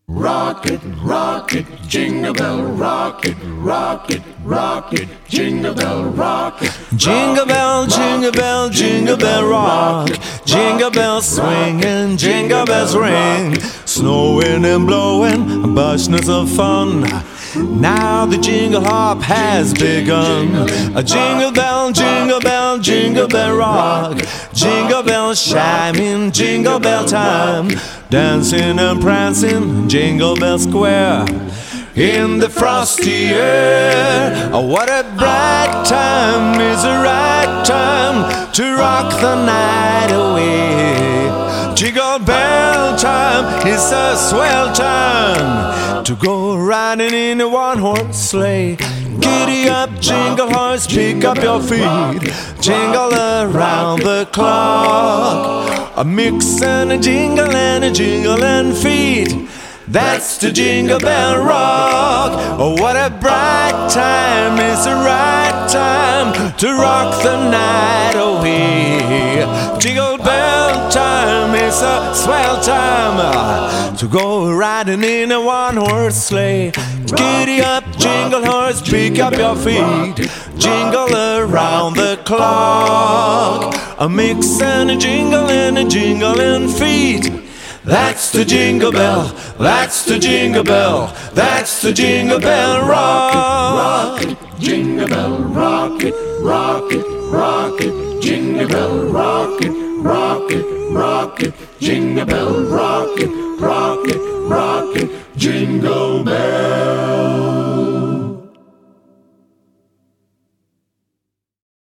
Rocket, rocket, jingle bell, rocket, rocket, rocket, jingle bell, rocket. Jingle bell, jingle bell, jingle bell rock. Jingle bells swing and jingle bells ring. Snowing and blowing, a bushness of fun. Now the jingle hop has begun. A jingle bell, jingle bell, jingle bell rock. Jingle bells chiming, jingle bell time. Dancing and prancing, Jingle Bell Square. In the frosty air, oh, what a bright time is the right time to rock the night away. Jingle bell time is a swell time to go riding in a one-horse sleigh. Giddy up, jingle horse, pick up your feet, jingle around the clock. A mix and a jingling feet. That's the Jingle Bell Rock. Oh, what a bright time, it's the right time to rock the night away. Jingle bell time is a swell time to go riding in a one-horse sleigh. Giddy up, jingle horse, pick up your feet, jingle around the clock. A mix and a jingling feet. That's the Jingle Bell, that's the Jingle Bell, that's the Jingle Bell Rock. Rocket, jingle bell, rocket, rocket, rocket, jingle bell, rocket, rocket, rocket, jingle bell, rocket, rocket, rocket, jingle bell.